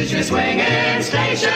is your swinging station.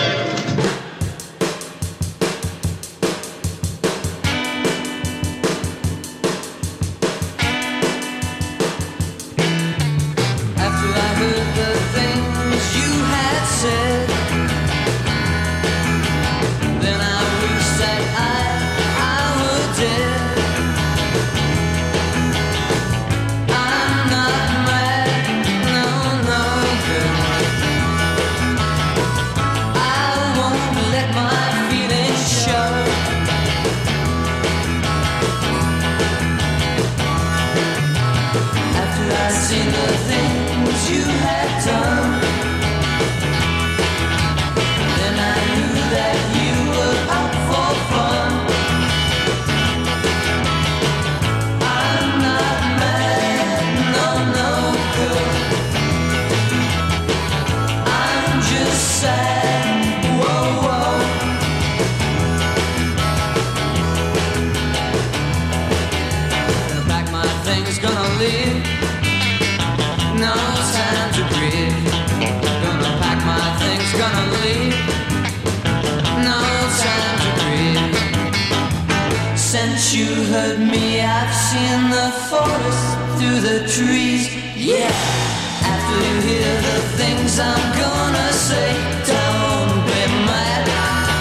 You heard me, I've seen the forest through the trees. Yeah, after you hear the things I'm gonna say, don't be mad,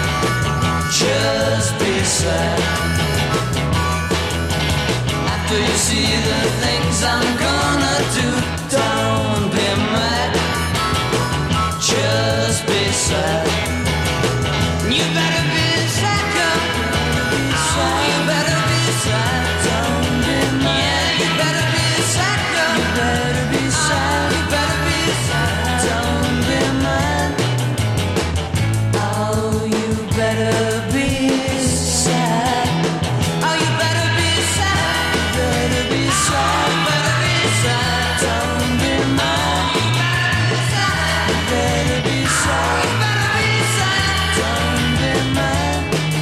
just be sad. After you see the things I'm gonna do, don't be mad, just be sad. You better be sad, girl. You better be sad, don't be mad. Yeah, you better be sad, girl. You better be sad, you better be sad, don't be mad. Oh, you better be sad. Oh, you better be sad, you better be sad, you better be sad, don't be mad. You better be sad, you better be sad, don't be mad.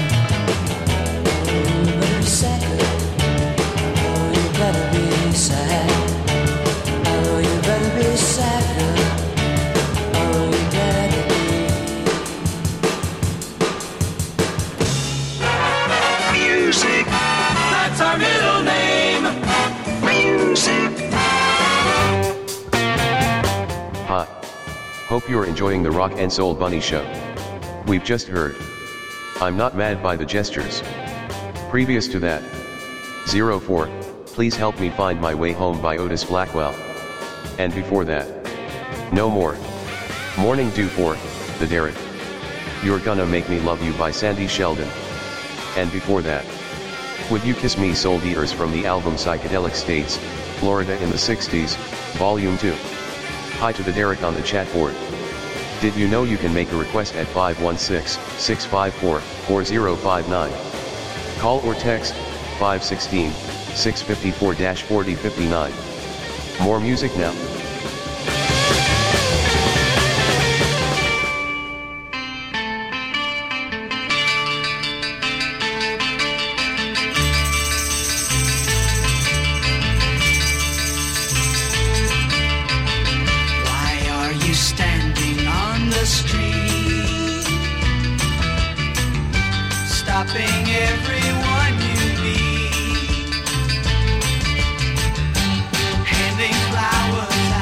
Music, that's our middle name. Music. Hi. Hope you're enjoying the Rock and Soul Bunny Show. We've just heard I'm Not Mad by the Gestures. Previous to that, 04, Please Help Me Find My Way Home by Otis Blackwell. And before that, No More, Morning Dew for The Derek. You're Gonna Make Me Love You by Sandy Sheldon. And before that, Would You Kiss Me Soul Eaters from the album Psychedelic States, Florida in the 60s, Volume 2. Hi to the Derek on the chat board. Did you know you can make a request at 516-654-4059? Call or text 516-654-4059. More music now. Stopping everyone you meet, handing flowers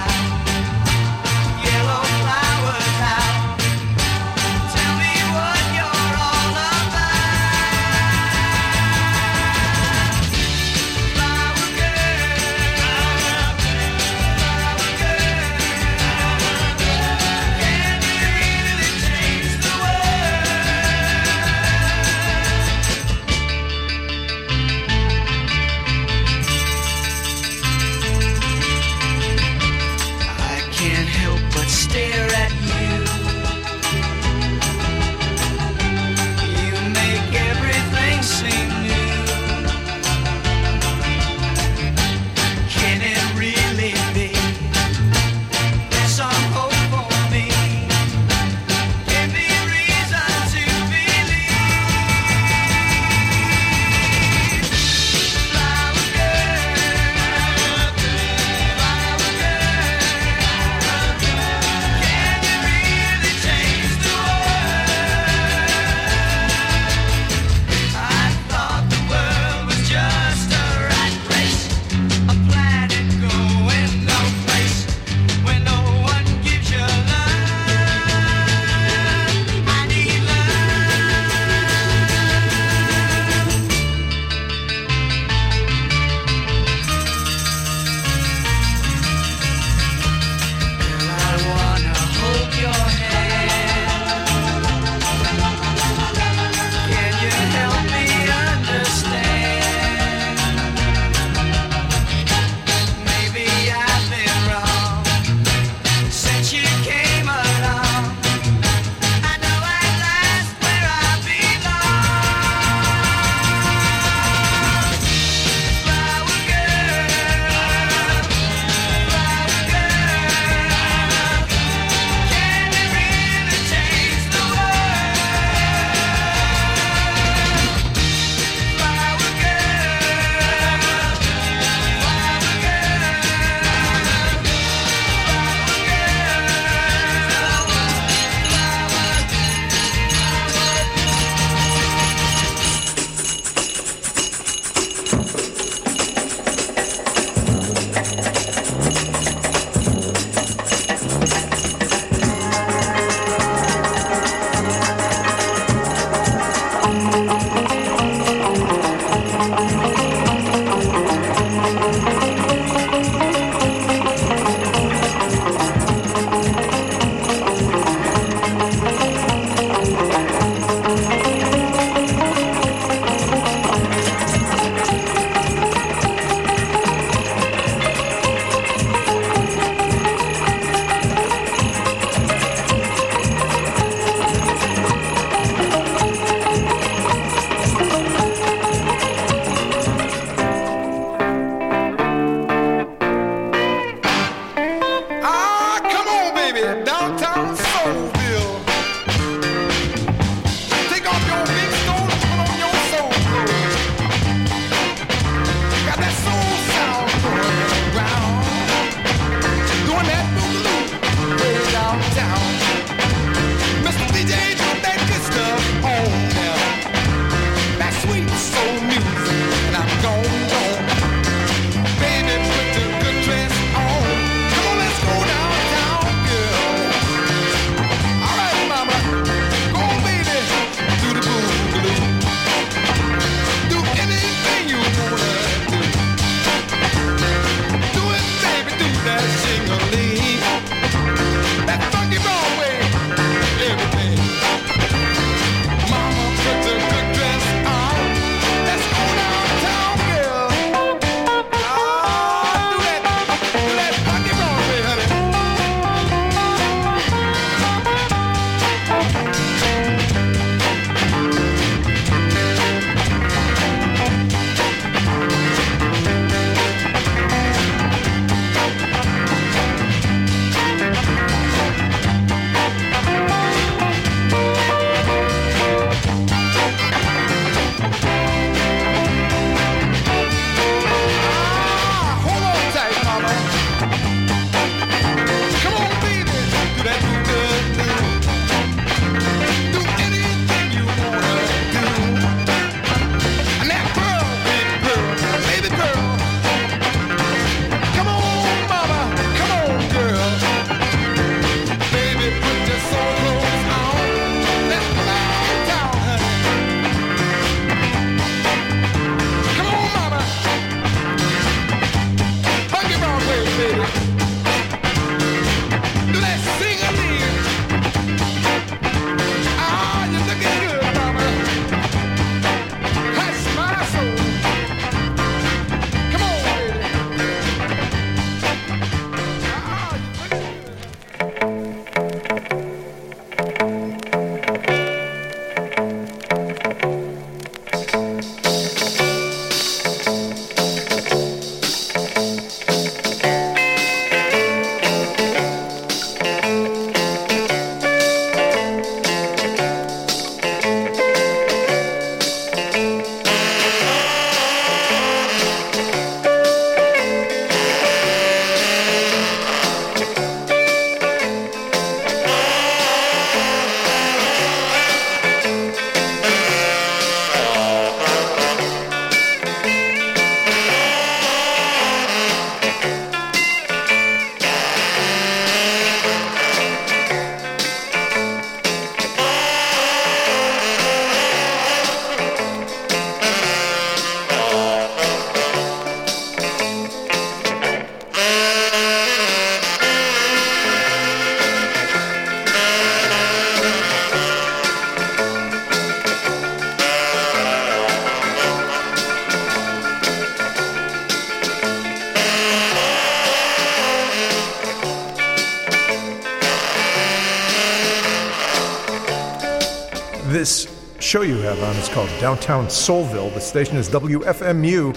This show you have on is called Downtown Soulville. The station is WFMU.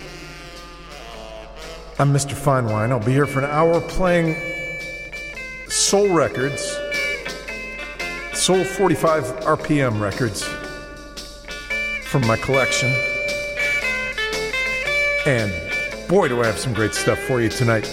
I'm Mr. Finewine. I'll be here for an hour playing soul records, soul 45 RPM records from my collection. And boy, do I have some great stuff for you tonight.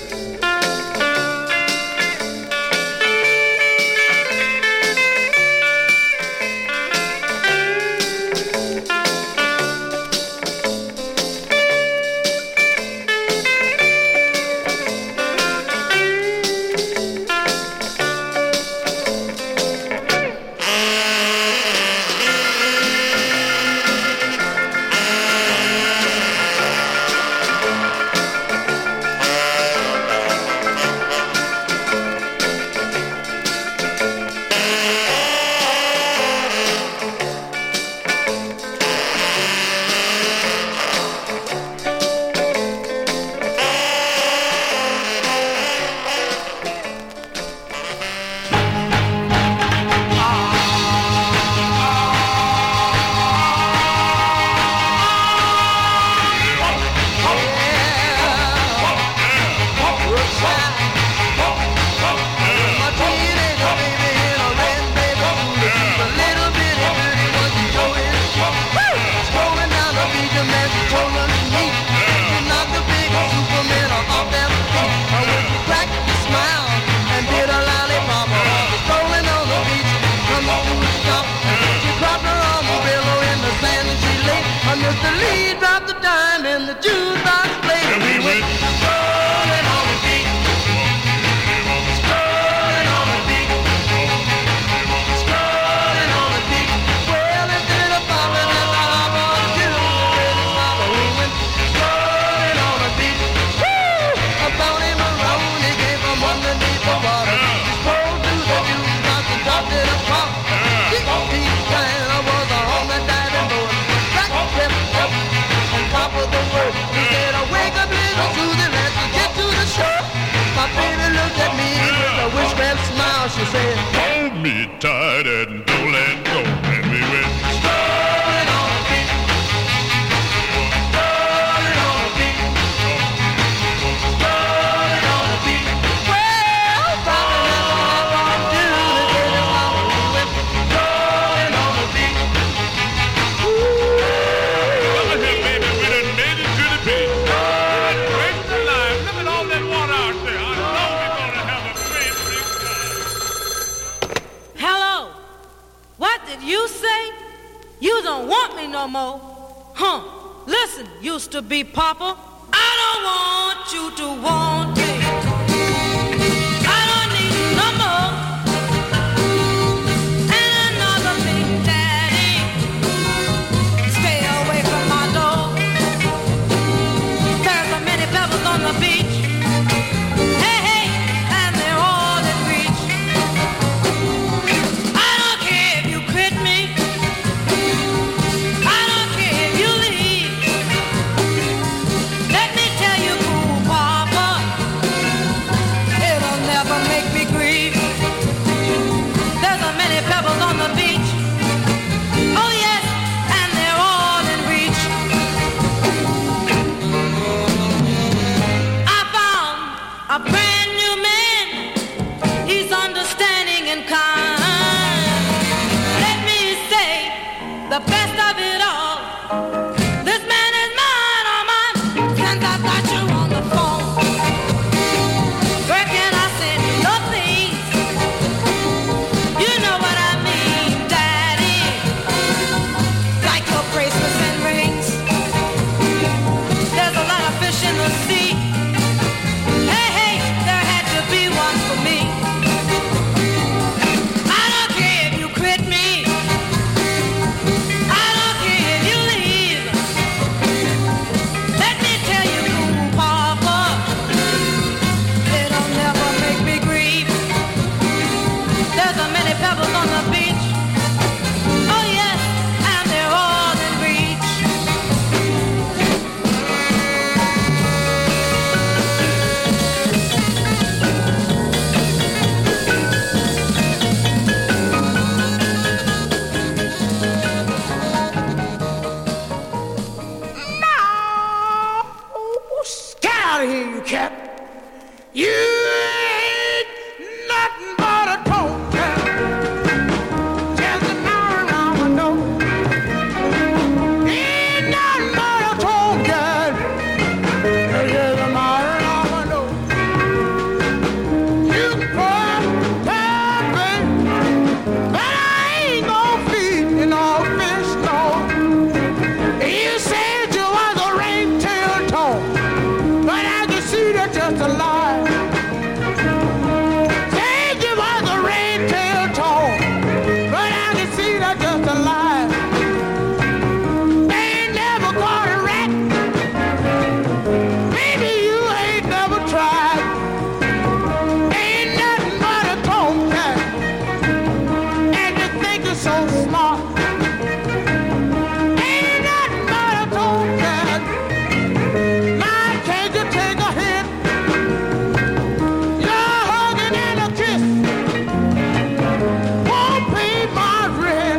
She said, hold me tight and don't let go. And we went strolling on the beach, strolling on the beach, strolling on the beach. Well, Papa never had to do the day that Mama we went strolling on the beach. Ooh, look at him, baby, we done made it to the beach. Great alive, look at all that water out there. I know we're gonna have a great big time. Hello. What did you say? You don't want me no more? Huh. Listen, used to be Papa. I don't want you to want me. I don't need you no more. And another big daddy. Stay away from my door. There's so many pebbles on the beach. Hey, hey, and they're all in reach. I don't care if you quit me. I don't care if you leave. Let me tell you, cool Papa, out of here, you cat. You ain't nothing but a tone cat. Just a mirror around my nose. Ain't nothing but a tone cat. Just a mirror around my nose. You can cry, baby, but I ain't gonna feed you no fish, no. You said you was a ring-tailed tone, but I can see that's just a lie. Said you was a ring-tailed tone, but I can see that's just a lie. They ain't never caught a rat. Maybe you ain't never tried. Ain't nothing but a tomcat, and you think you're so smart. Ain't nothing but a tomcat. Now can't you take a hit? You're hugging and a kiss won't pay my rent.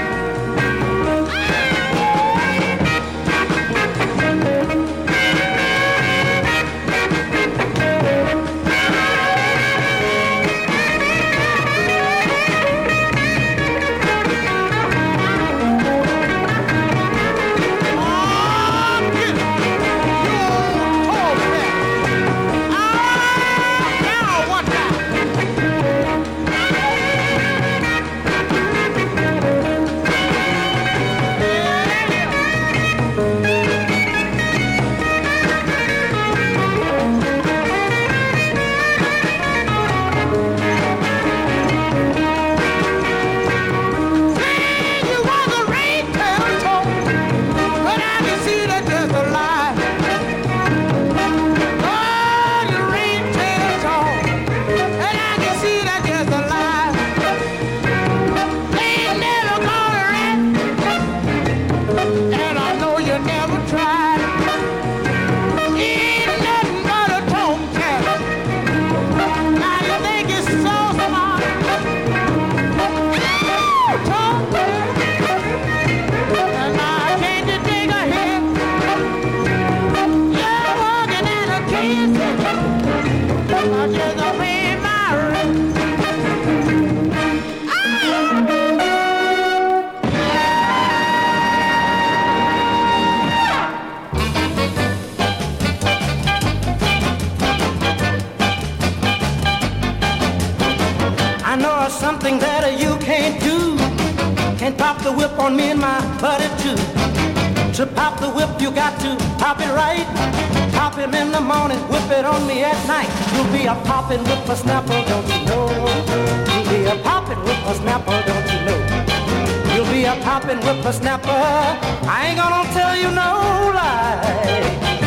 You was a ring-tailed tone, but I can see that's just a lie. Oh, you ring-tailed tone, and I can see that's just a lie. They ain't never caught a rat, and I know you never tried. Ain't nothing but a tomcat. Now you think you're so smart. And now can't you take a hit? You're walking in a kiss. I just don't pay my rent. I know something that you can't do. Can't pop the whip on me and my buddy too. To pop the whip, you got to pop it right. Pop him in the morning, whip it on me at night. You'll be a poppin' whippersnapper, don't you know? You'll be a poppin' whippersnapper, don't you know? You'll be a poppin' whippersnapper. I ain't gonna tell you no lie.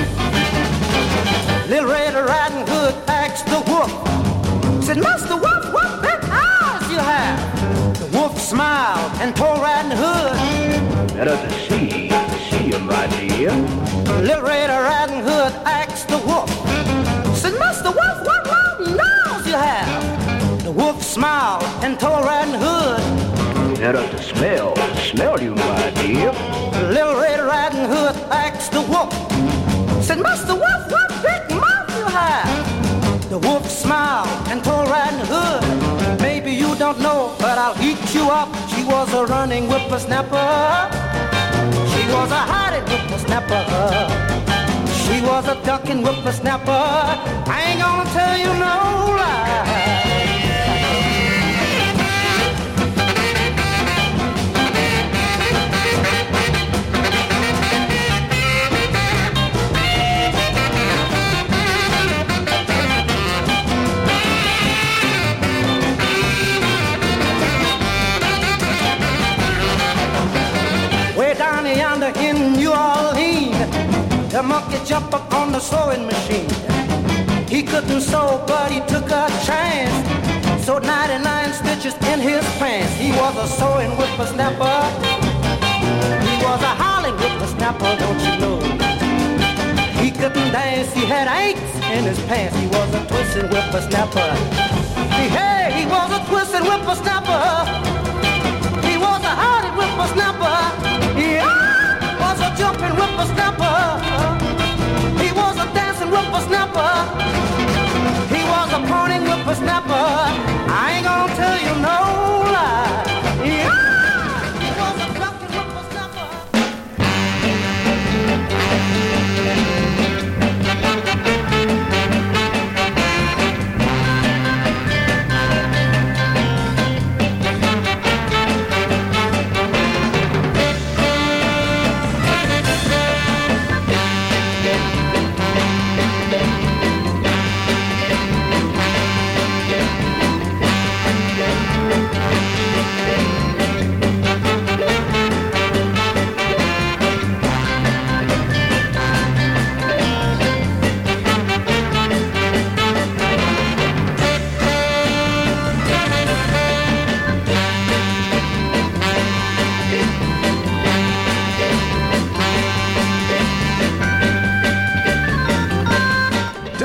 Little Red Riding Hood asked the wolf. Said, Master Wolf, what big eyes you have? The wolf smiled and told Riding Hood. Better to see him, my dear. Little Red Riding Hood asked the wolf. Said, Master Wolf, what long nails you have? The wolf smiled and told Riding Hood. Better to smell you, my dear. Little Red Riding Hood asked the wolf. Said, Master Wolf, what big mouth you have? The wolf smiled and told Riding Hood. Maybe you don't know, but I'll eat you up. She was a running whippersnapper. She was a hiding whippersnapper. She was a ducking whippersnapper. I ain't gonna tell you no lie. Way down yonder in New Orleans, the monkey jumped up on the sewing machine. He couldn't sew, but he took a chance. Sewed 99 stitches in his pants. He was a sewing whippersnapper. He was a howling whippersnapper, don't you know? He couldn't dance, he had ants in his pants. He was a twisting whippersnapper. Hey, he was a twisting whippersnapper. He was a howling whippersnapper. Yeah, was a jumping whippersnapper. He was a dancing whippersnapper.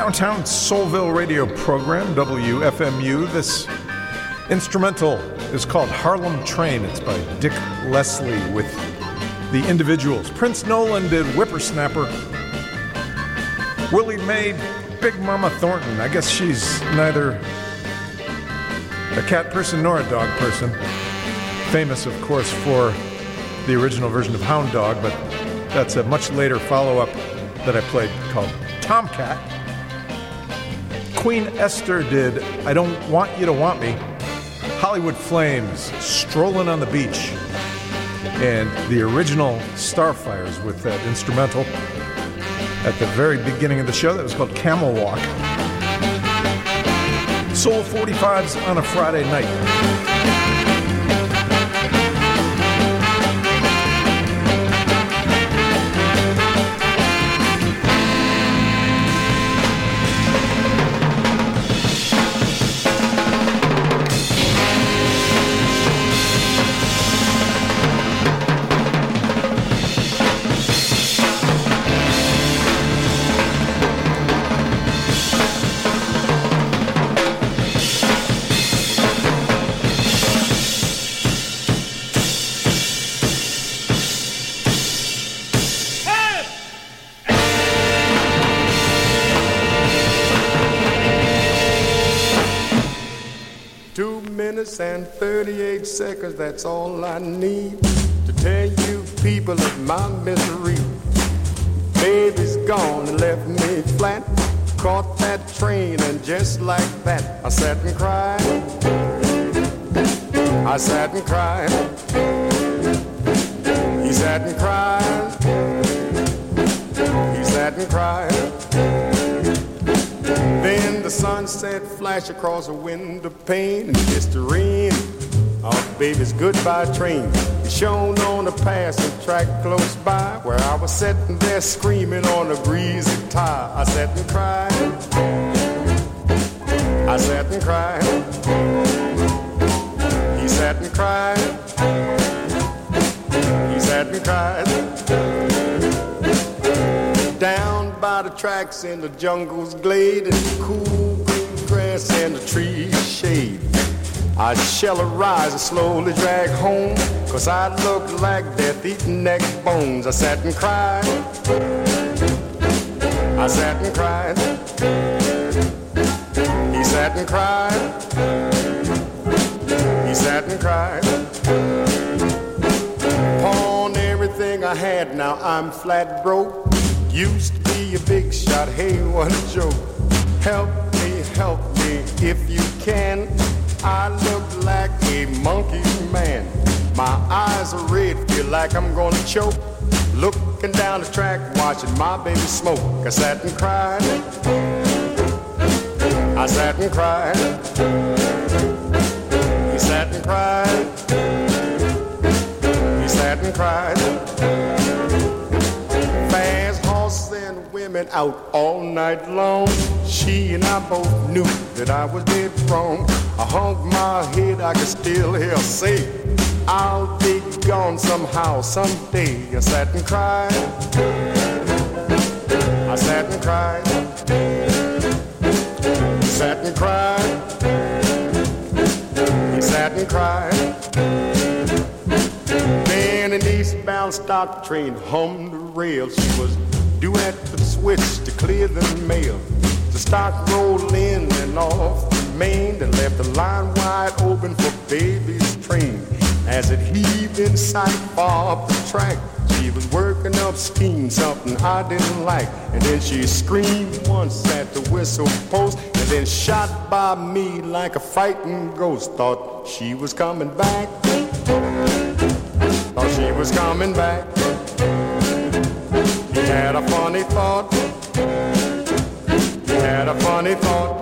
Downtown Soulville radio program, WFMU. This instrumental is called Harlem Train. It's by Dick Leslie with The Individuals. Prince Nolan did Whippersnapper. Willie made Big Mama Thornton. I guess she's neither a cat person nor a dog person. Famous, of course, for the original version of Hound Dog, but that's a much later follow-up that I played called Tomcat. Queen Esther did I Don't Want You to Want Me. Hollywood Flames, Strolling on the Beach. And the original Starfires with that instrumental at the very beginning of the show that was called Camel Walk. Soul 45s on a Friday night. And 38 seconds, that's all I need to tell you people of my misery. Baby's gone and left me flat. Caught that train and just like that I sat and cried. I sat and cried. He sat and cried. He sat and cried. Then the sunset flashed across a window pane and kissed the rain off baby's goodbye train. It shone on a passing track close by where I was sitting there screaming on a breezy tire. I sat and cried. I sat and cried. He sat and cried. He sat and cried. Down by the tracks in the jungle's glade and the cool green grass and the trees shade, I shall arise and slowly drag home, 'cause I look like death eating neck bones. I sat and cried. I sat and cried. He sat and cried. He sat and cried. Pawn everything I had, now I'm flat broke. Used to be a big shot, hey, what a joke. Help me if you can. I look like a monkey man. My eyes are red, feel like I'm gonna choke. Looking down the track, watching my baby smoke. I sat and cried. I sat and cried. He sat and cried. He sat and cried. Fast horses and women out all night long. She and I both knew that I was dead wrong. I hung my head, I could still hear her say, I'll be gone somehow, someday. I sat and cried. I sat and cried. He sat and cried. He sat and cried. Then an eastbound stock train hummed the rail. She was due at the switch to clear the mail. The stock rolled in and off the main and left the line wide open for baby's train. As it heaved in sight far up the track, she was working up steam, something I didn't like. And then she screamed once at the whistle post, and then shot by me like a fighting ghost. Thought she was coming back. Thought she was coming back. He had a funny thought. He had a funny thought.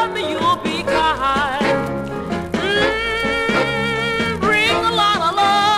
Bring a lot of love.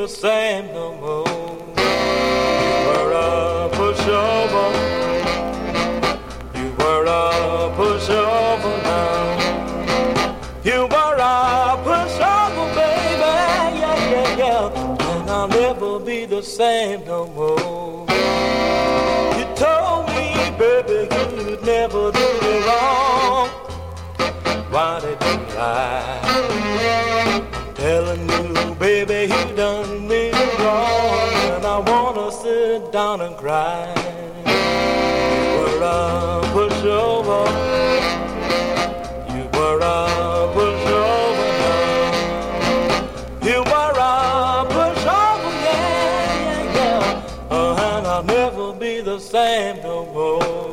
the same no more. You were a pushover. You were a pushover now. You were a pushover, baby, yeah, yeah, yeah. And I'll never be the same no more. You told me, baby, you'd never do me wrong. Why did you lie? Telling you, baby, you done me wrong, and I wanna sit down and cry. You were a pushover. You were a pushover now. You were a pushover, yeah, yeah, yeah. And I'll never be the same no more.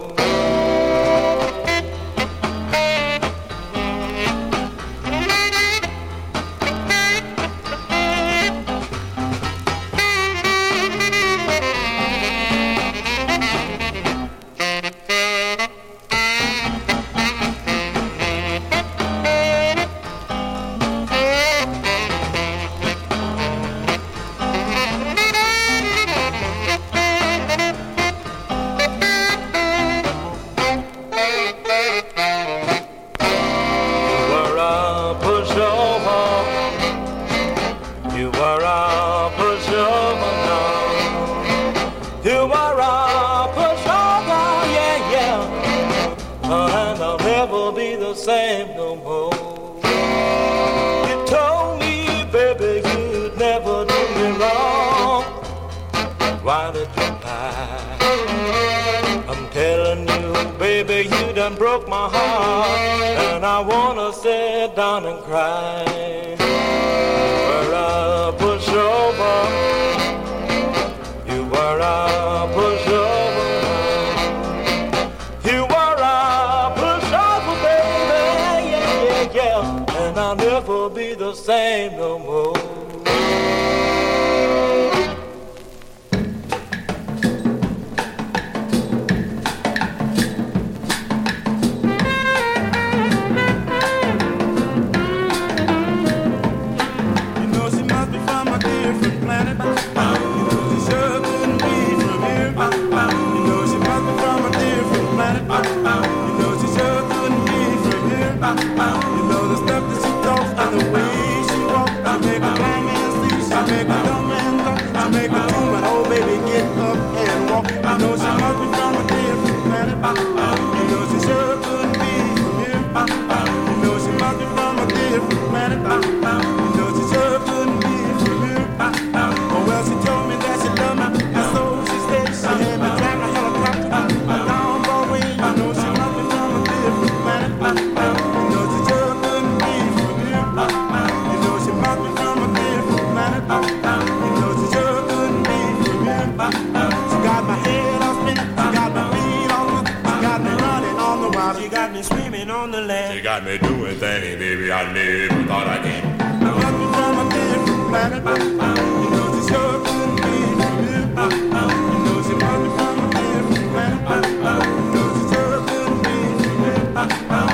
Same no more. You told me, baby, you'd never do me wrong. Why did you lie? I'm telling you, baby, you done broke my heart, and I wanna sit down and cry. You were a pushover. You were a pushover. You were a pushover, baby, yeah, yeah, yeah. And I'll never be the same no more. You got me doing things, baby, I never thought I could. I must be from a different planet. You know she sure couldn't be from here. You know she must be from a different planet. You know she sure couldn't be from here.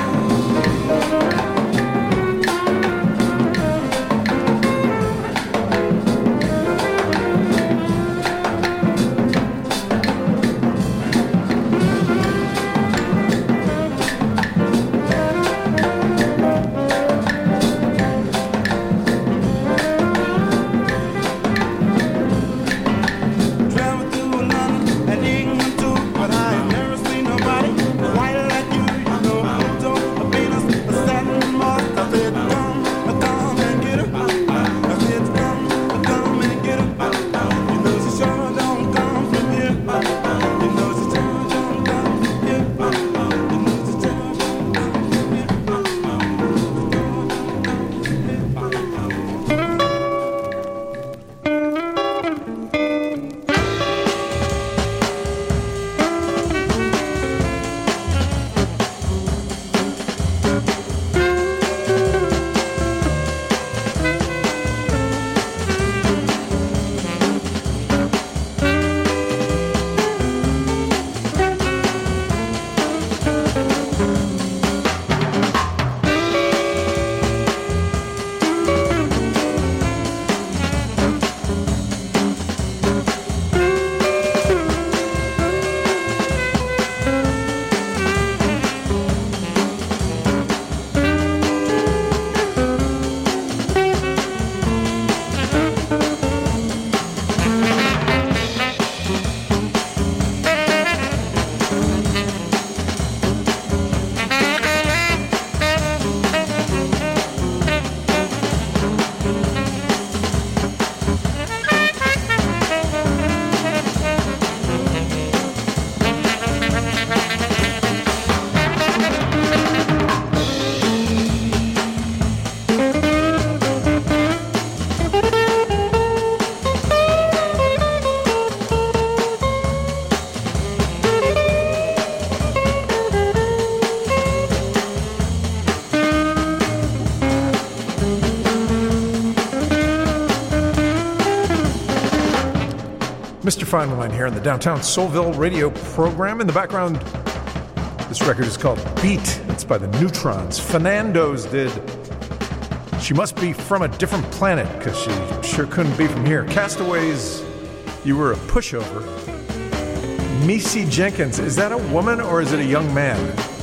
Fine Wine here in the Downtown Soulville radio program. In the background, this record is called Beat. It's by the Neutrons. Fernando's did She Must Be From a Different Planet, because she sure couldn't be from here. Castaways, You Were a Pushover. Missy Jenkins, is that a woman or is it a young man?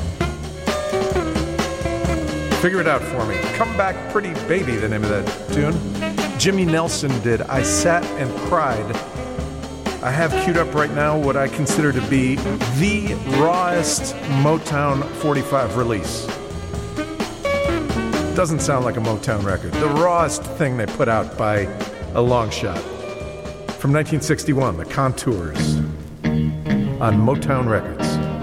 Figure it out for me. Come Back Pretty Baby, the name of that tune. Jimmy Nelson did I Sat and Cried. I have queued up right now what I consider to be the rawest Motown 45 release. Doesn't sound like a Motown record. The rawest thing they put out by a long shot. From 1961, The Contours on Motown Records.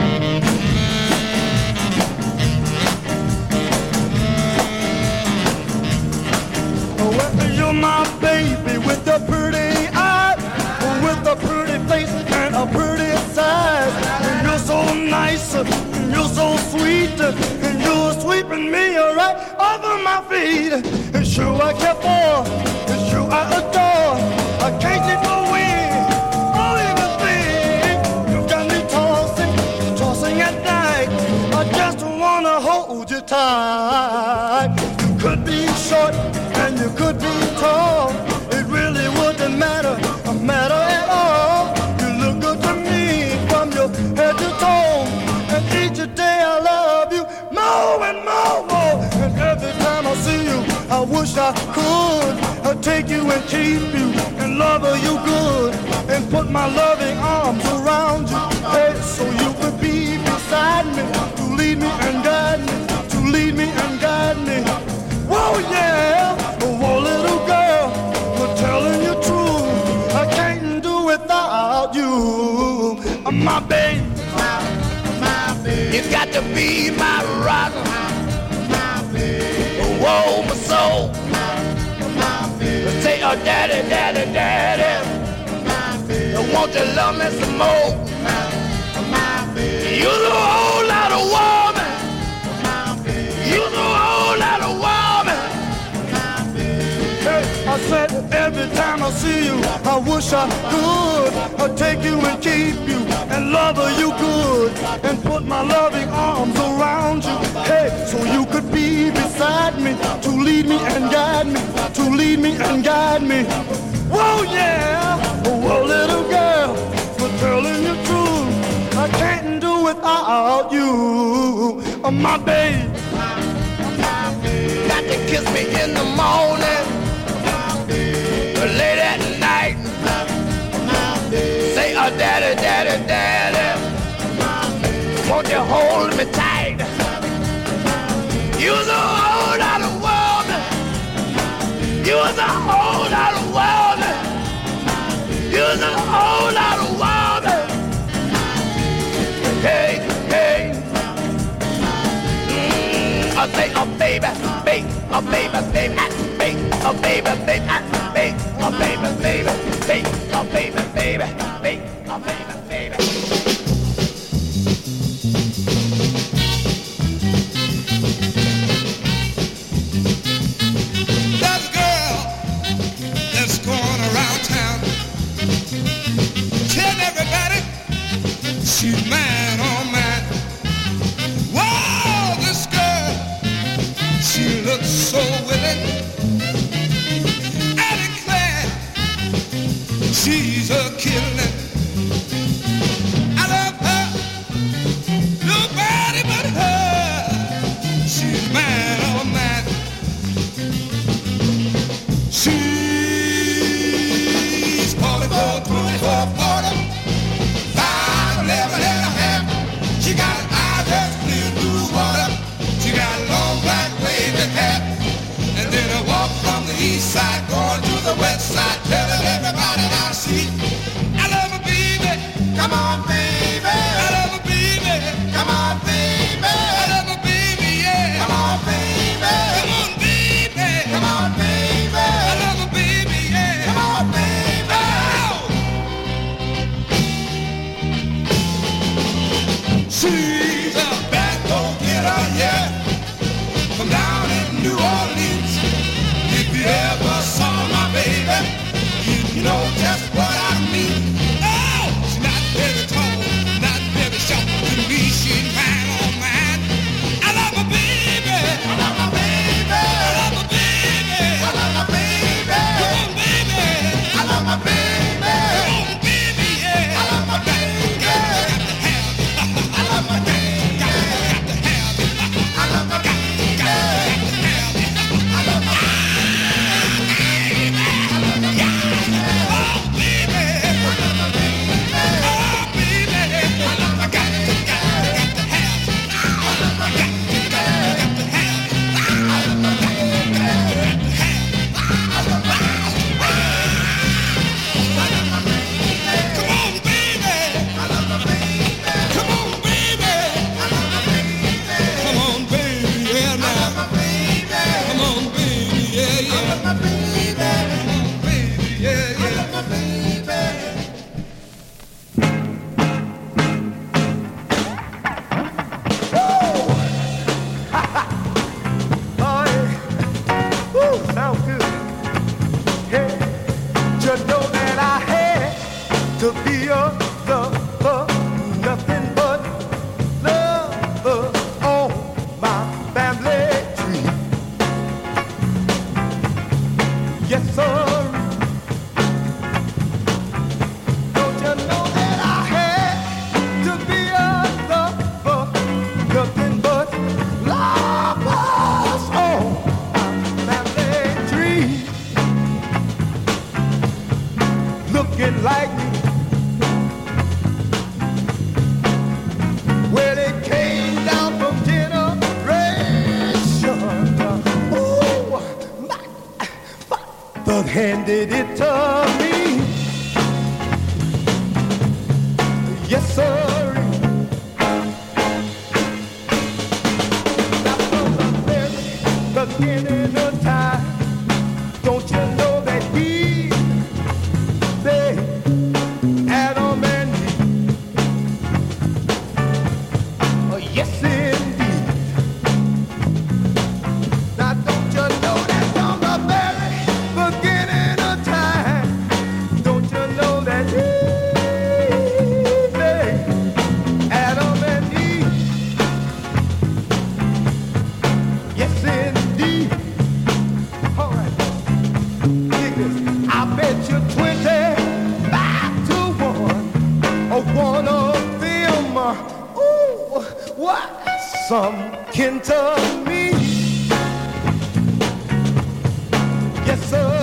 Well, you're my baby with the pretty eyes, with a pretty face and a pretty size. And you're so nice, and you're so sweet, and you're sweeping me right over my feet. And sure I care for, and sure I adore. I can't get away, all even think. You got me tossing at night. I just wanna hold you tight. You could be short and you could be tall. It really wouldn't matter at all. You look good to me from your head to toe. And each day I love you more and more. And every time I see you, I wish I could. I'd take you and keep you and love you good. And put my loving arms around you. Hey, so you could be beside me. To lead me and guide me. To lead me and guide me. Whoa, yeah. Oh, little girl, we're telling you true. I can't do without you. My baby, you got to be my rock. Whoa, my soul. Say, oh, daddy, daddy, daddy. Won't you love me some more? You're the whole lot of woman. You're the whole lot of woman. I said every time I see you, I wish I could. I'd take you and keep you and love you good. And put my loving arms around you. Hey, so you could be beside me. To lead me and guide me. To lead me and guide me. Whoa, yeah. Whoa, little girl, we're telling you true. I can't do without you. My baby. Got to kiss me in the morning. Late at night. Say, oh, daddy, daddy, daddy. Won't you hold me tight? You're the whole lot of woman. You're the whole lot of woman. You're the whole lot of woman. Hey, hey. I say, oh, baby, baby, oh, baby, baby, baby, oh, baby, baby, baby, oh, baby, baby, baby, oh, baby, baby, baby, oh, baby, baby. There's a girl that's going around town, telling everybody she's mine, oh man. Whoa, this girl, she looks so willing. I declare she's a killing. I love her, nobody but her. She's mine, oh man. She's 44, 24, 40, 5, 11 and a half. She got eyes that's clear blue water. She got a long black wavy hair. And then I walk from the east side going to the west side, telling everybody now see, I love a baby. Come on, baby. I love a baby. Come on, baby. I love a baby, yeah. Come on, baby. Come on, baby. Come on, baby. I love a baby, yeah. Come on, baby. Oh. She's a bad go-getter, yeah. From down in New Orleans. If you ever saw my baby, you know just what I mean. Oh! handed it to me. Yes, sir. Now from the very beginning of time, don't you know that he, they, Adam and Eve, oh, yes indeed. Now don't you know that from the very beginning of time, don't you know that he, they, Adam and Eve, yes indeed. All right, dig this. I bet you 25 to 1, or one of them, ooh, what some kin to me. Yes, sir.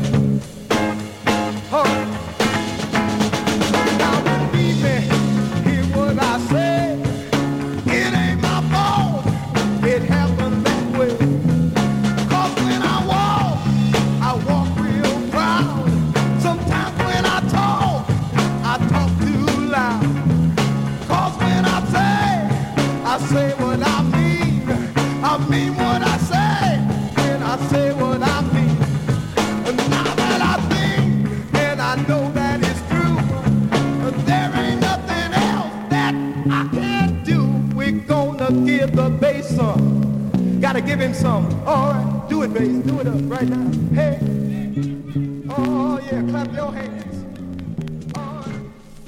All right. Now believe me, hear what I say. It ain't my fault. It happened that way. 'Cause when I walk real proud. Sometimes when I talk too loud. 'Cause when I say what I mean what I say, and I say what I mean. And now that I think, and I know that it's true, there ain't nothing else that I can do. We're gonna give the bass some. Gotta give him some. All right, do it, bass. Do it up right now. Hey. Oh, yeah, clap your hands. All right.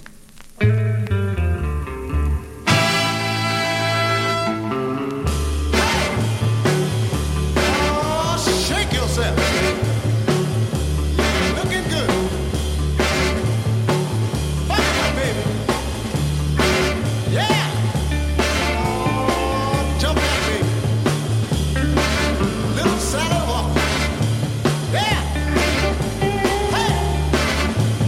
Oh, shake yourself. Looking good. Fuck it, baby. Yeah. Oh, jump in, baby. Little saddle walk. Yeah. Hey.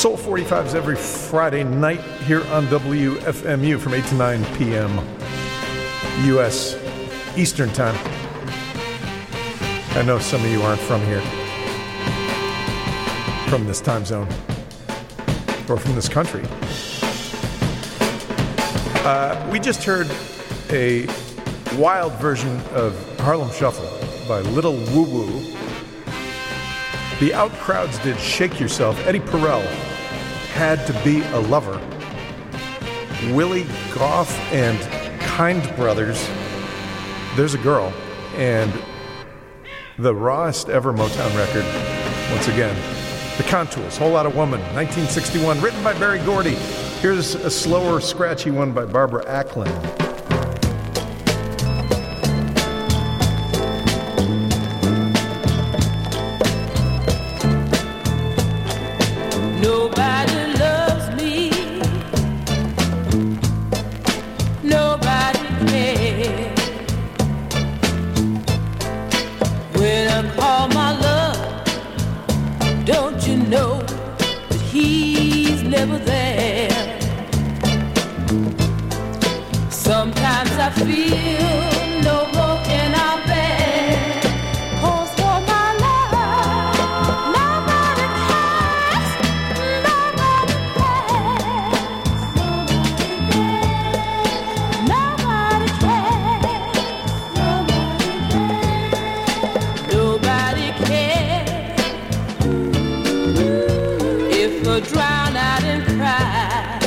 Soul 45s every Friday night here on WFMU from 8 to 9 p.m. U.S. Eastern Time. I know some of you aren't from here, from this time zone, or from this country. We just heard a wild version of Harlem Shuffle by Little Woo Woo. The Out Crowds did Shake Yourself. Eddie Perel, Had to Be a Lover. Willie Goff and Kind Brothers, There's a Girl. And the rawest ever Motown record, once again, The Contours, Whole Lotta Woman, 1961, written by Berry Gordy. Here's a slower, scratchy one by Barbara Acklin. Nobody loves me. Nobody cares. When I call my love, don't you know that he's never there? Sometimes I feel no more can I bear. 'Cause for my love, nobody cares. Nobody cares. Nobody cares. Nobody cares. If I drown out and cry.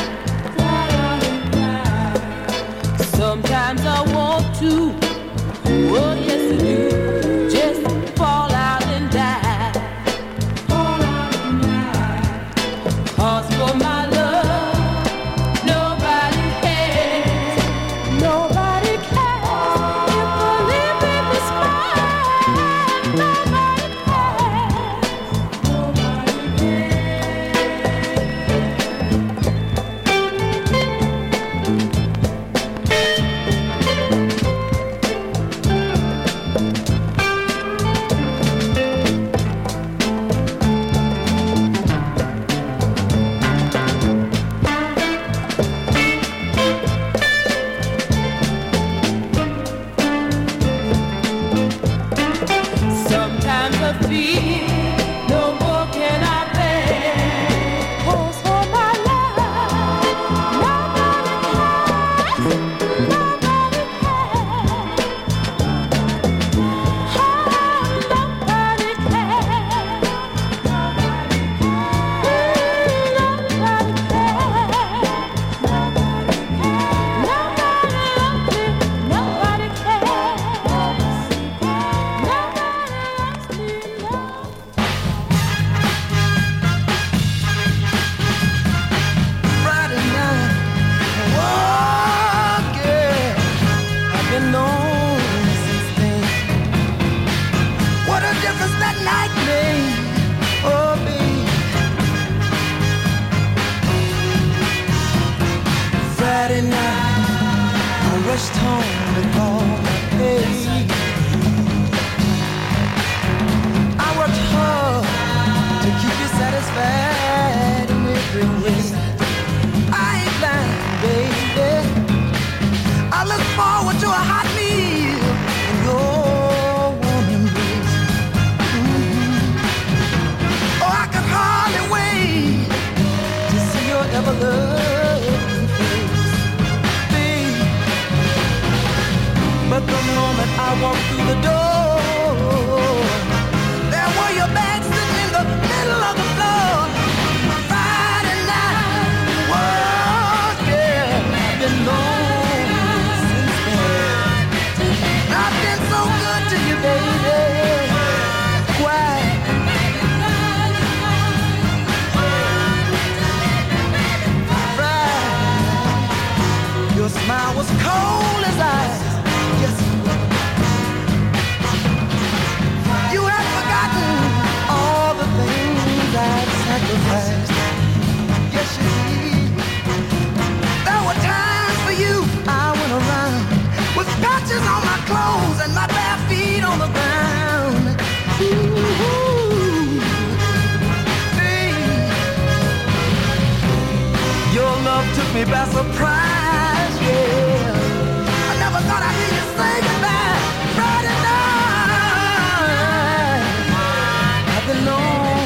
Sometimes I want to, oh yes I do, just fall out and die. Fall out and die. 'Cause for my love, nobody cares. Nobody cares. If I live in this mind, nobody cares. Nobody Sometimes I feel no more can I bear. 'Cause for my love, nobody cares. Nobody cares. Oh, nobody cares. Nobody cares. Nobody cares. Nobody loves me. Nobody cares. Friday night, oh girl, I've been lonely since then. What a difference that night made, oh babe. Friday night, I rushed home with all my pay. I worked hard to keep you satisfied in every way. I ain't lying, baby. I look forward to a hot meal and your warm embrace. Oh, I could hardly wait to see your ever-loving face, babe. But the moment I walked through the door, there were your bags sitting in the middle of the floor. Friday night, whoa, yeah, I've been lonely since then. I've been so good to you, baby. Why? Friday, your smile was cold as ice. Yes, it was. me by surprise, yeah. I never thought I'd hear you say goodbye Friday night. I've been alone,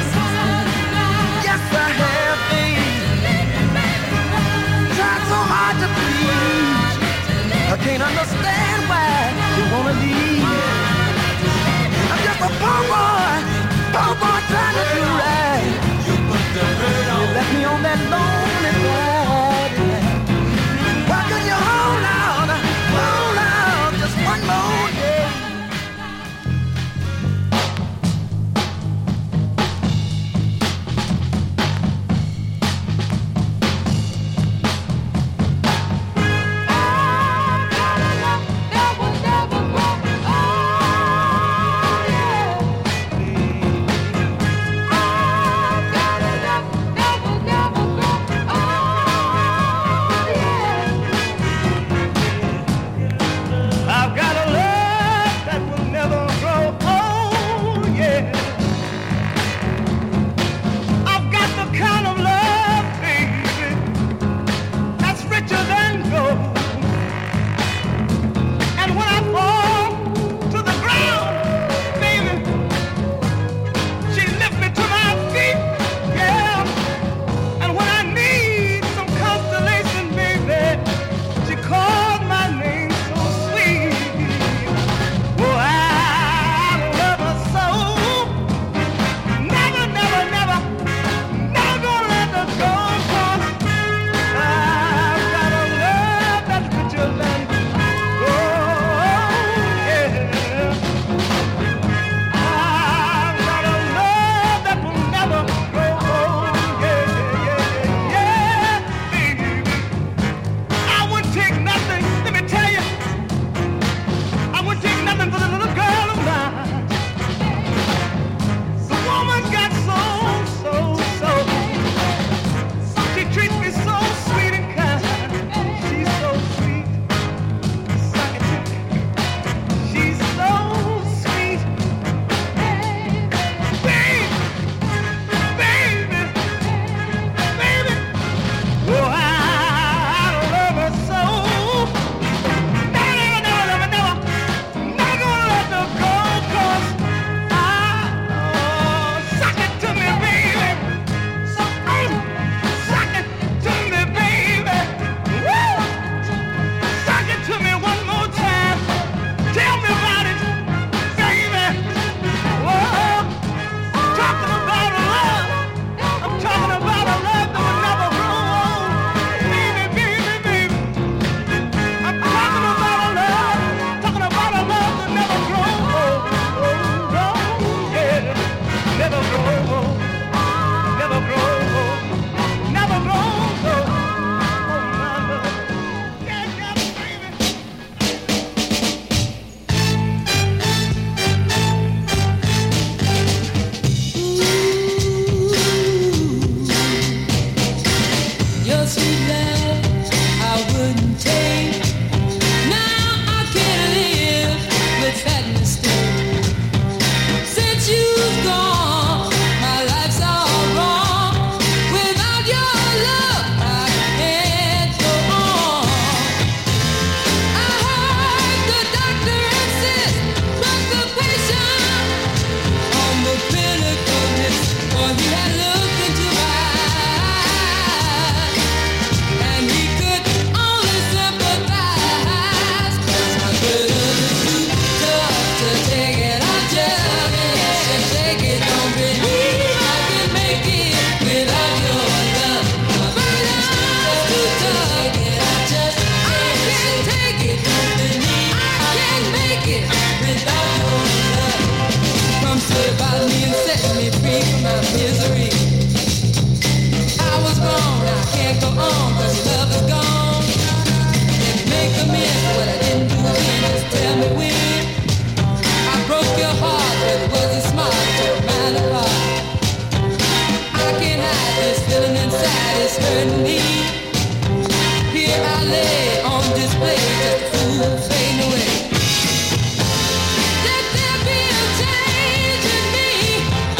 yes I have been. Tried so hard to please, I can't understand why you wanna leave. I'm just a poor boy trying to do right. You left me on that lonely ride. Why couldn't you hold out just one more day?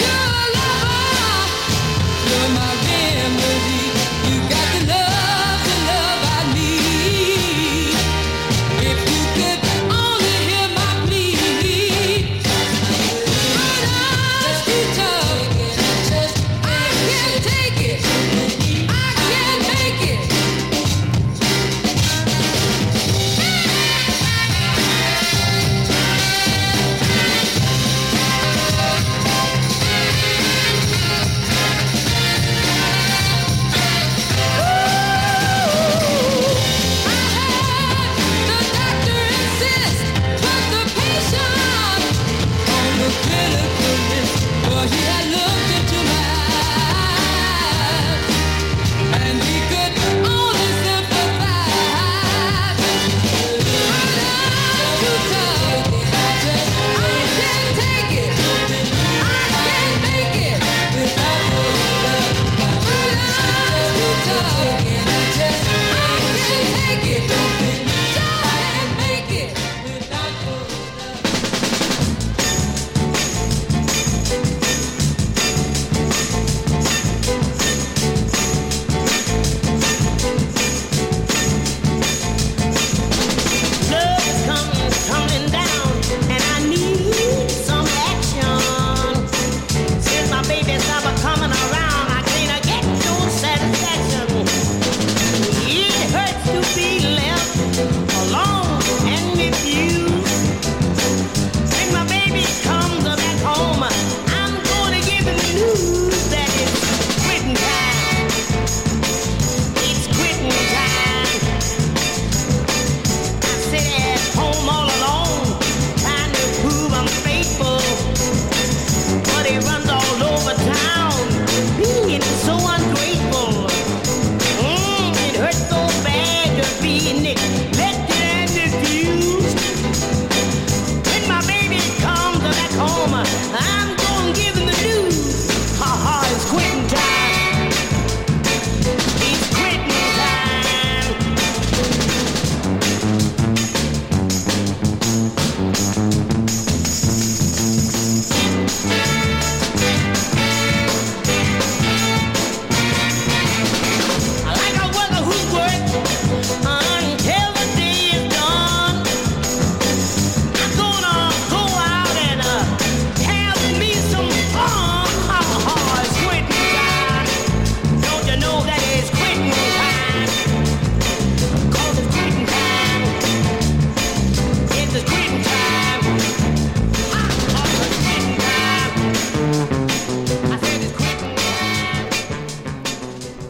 You're my remedy. You got the love. I'm gonna give him the news. Ha ha, it's quitting time. It's quitting time. I like a worker who's worked until the day is done. I'm gonna go out and have me some fun. It's quitting time. Don't you know that it's quitting time? 'Cause it's quitting time. It's a quitting time. 'Cause it's quitting time. I said it's quitting time.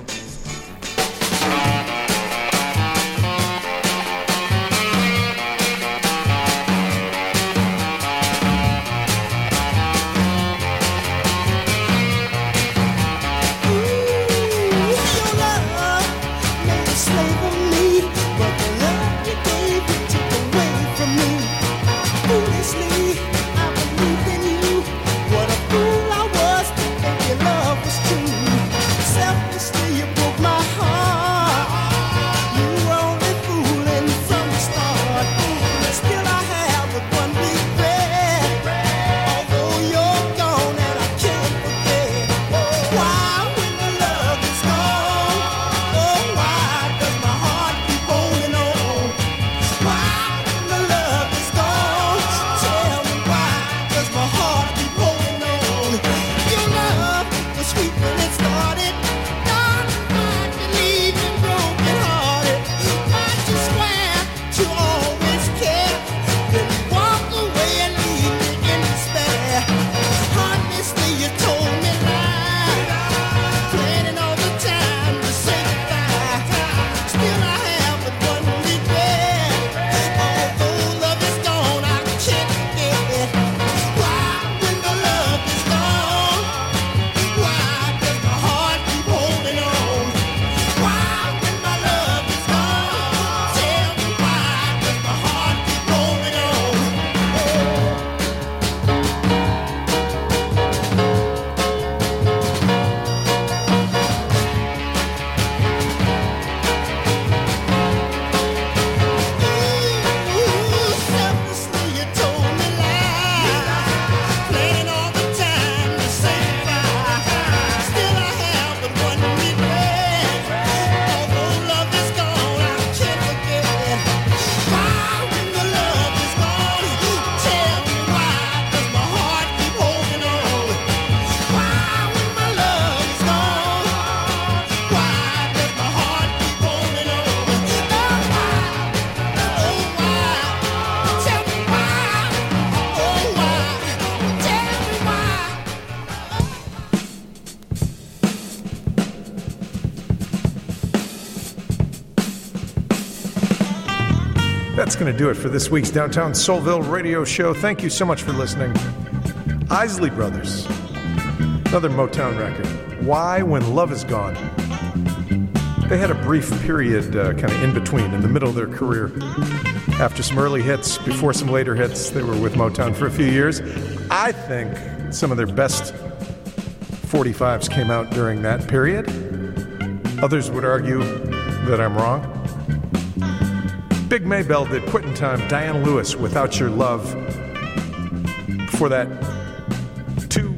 Your love made a slave of me, but the love you gave you took away from me. Foolishly, I believed in you. What a fool I was to think your love was true. Selfishly, you broke my heart. You were only fooling from the start. Still, I have but one regret. Although you're gone and I can't forget. Why, when the love is gone? Oh, why does my heart keep holding on? Why, when the love is gone? Tell me why does my heart keep holding on? Your love was sweet when it started. Not hard to leave me broken hearted. Not to swear to always care. Then walk away and leave me in despair. Honestly, you told me lies. Planning all the time to say goodbye. Still, I have but one regret. Although love is gone, I can't forget it. Why, when the love is gone? Why does my heart keep holding on? Why, when my love is gone? Tell me why does my heart keep holding on? Selfishly, you told me lies. Planning all the time to say goodbye. Still, I have but one regret. Although love is gone, I can't forget. Why, when the love is gone? Tell me why does my heart keep holding on? Why, when my love is gone? Why does my heart keep holding on? Oh, why? Oh, why? Tell me why. Oh, why? Tell me why. That's going to do it for this week's Downtown Soulville radio show. Thank you so much for listening. Isley Brothers, another Motown record. Why, When Love Is Gone. They had a brief period kind of in between, in the middle of their career. After some early hits, before some later hits, they were with Motown for a few years. I think some of their best 45s came out during that period. Others would argue that I'm wrong. Big Maybell did Quittin' Time, Diane Lewis, Without Your Love. Before that, two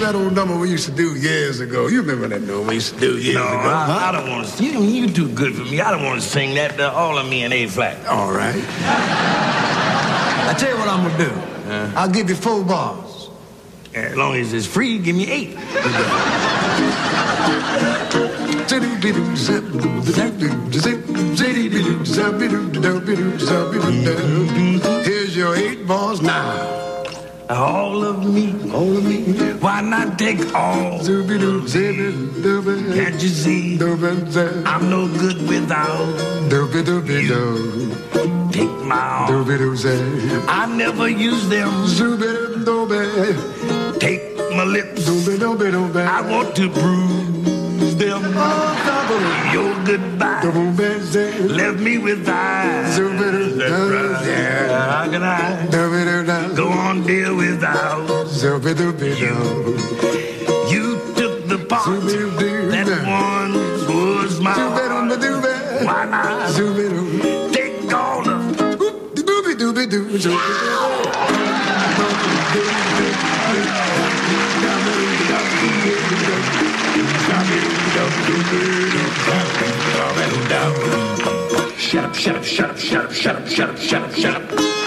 that old number we used to do years ago? You remember that number we used to do years No, ago? huh? I don't want to. You too good for me. I don't want to sing that. All of me in A flat. All right. I tell you what I'm gonna do. I'll give you 4 bars. As long as it's free, give me 8. Here's your 8 bars now. All of me. Why not take all? Can't you see? I'm no good without you. Take my all. I never use them. Take my lips. I want to bruise them. Your goodbye left me with eyes. How can I go on, dear, without you? You took the part that once was mine. Why not take all of Shut up. Shut up. Shut up. Shut up. Shut up. Shut up. Shut up. Shut up.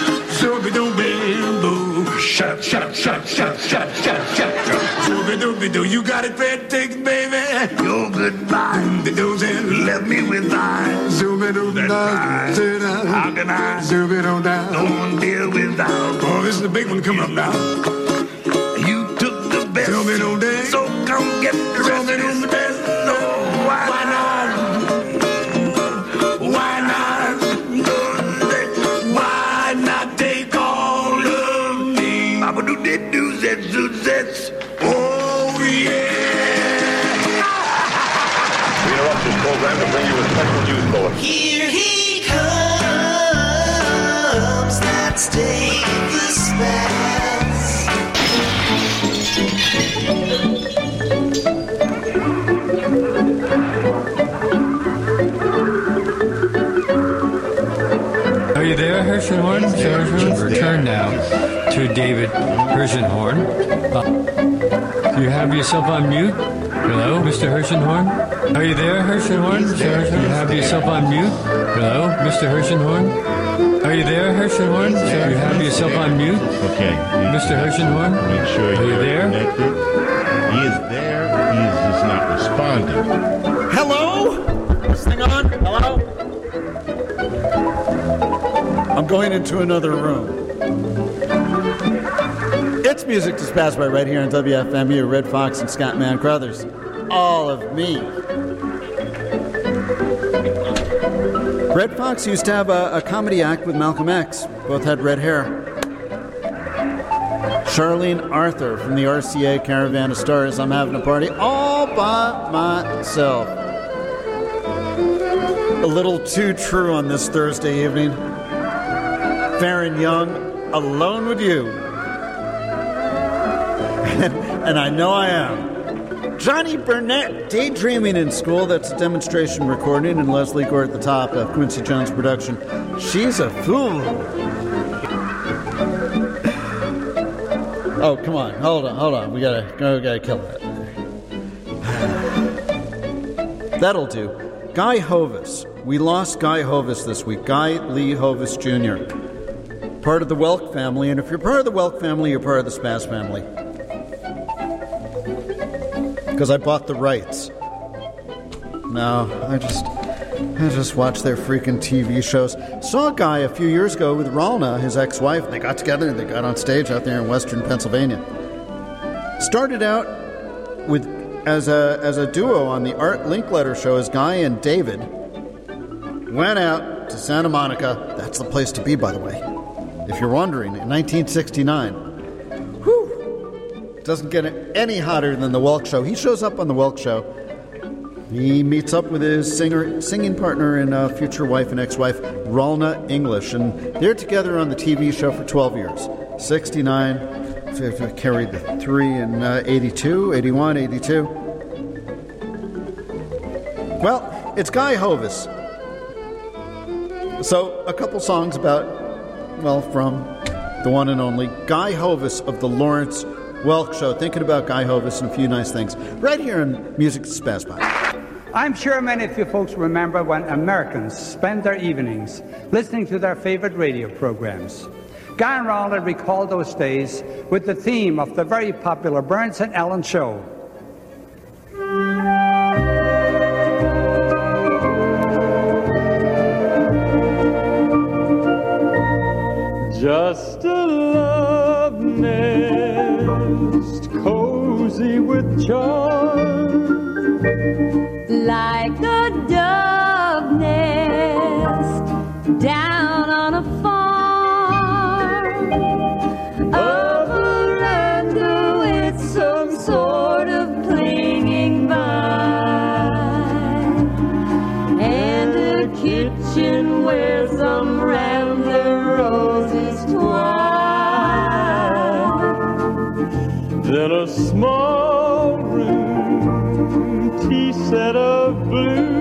You got it, red ticket, baby. Your goodbye left me with eyes. How can I go on, dear, without? Oh, this is the big one coming up now. You took the best, so come get the rest of the best. No, why not? Why not? Why not take all of me? Papa do did do zets. Oh yeah. We interrupt this program to bring you a special news bulletin. Here he comes, that's Dave the Spaz. Are you there, Hershenhorn? Return now to David Hershenhorn. You have yourself on mute. Hello, Mr. Hershenhorn? Are you there, Hershenhorn? You have yourself on mute. Hello, Mr. Hershenhorn? Are you there, Hershenhorn? You have yourself on mute. Okay. Mr. Hershenhorn? Make sure Are you you're there? connected. He is there. He is just not responding. Hello? This thing on? Hello? I'm going into another room. It's Music Dispatched by right here on WFMU, Red Fox and Scott Man Crothers. All of me. Red Fox used to have a comedy act with Malcolm X. Both had red hair. Charlene Arthur from the RCA Caravan of Stars. I'm having a party all by myself. A little too true on this Thursday evening. Farron Young, Alone with You. And I know I am. Johnny Burnett, Daydreaming in School. That's a demonstration recording, and Leslie Gore at the top of Quincy Jones' production. She's a fool. Oh, come on. Hold on. We gotta kill that. That'll do. Guy Hovis. We lost Guy Hovis this week. Guy Lee Hovis Jr. Part of the Welk family, and if you're part of the Welk family, you're part of the Spaz family. Because I bought the rights. No, I just watch their freaking TV shows. Saw a guy a few years ago with Ralna, his ex-wife. They got together and they got on stage out there in western Pennsylvania. Started out with as a duo on the Art Linkletter show as Guy and David. Went out to Santa Monica. That's the place to be, by the way. If you're wondering, in 1969. Whew! Doesn't get any hotter than the Welk Show. He shows up on the Welk Show. He meets up with his singing partner and future wife and ex-wife, Ralna English, and they're together on the TV show for 12 years. 69, carried the 3 in 82, 81, 82. Well, it's Guy Hovis. So, a couple songs about, well, from the one and only Guy Hovis of the Lawrence Welk Show, thinking about Guy Hovis and a few nice things. Right here in Music to Spaz By. I'm sure many of you folks remember when Americans spent their evenings listening to their favorite radio programs. Guy and Ronald recalled those days with the theme of the very popular Burns and Ellen show. Just a love nest, cozy with charm, like a dove nest down on a farm. A veranda with some sort of clinging vine, and a kitchen where some rambler roses twine. then a small room, tea set of blue,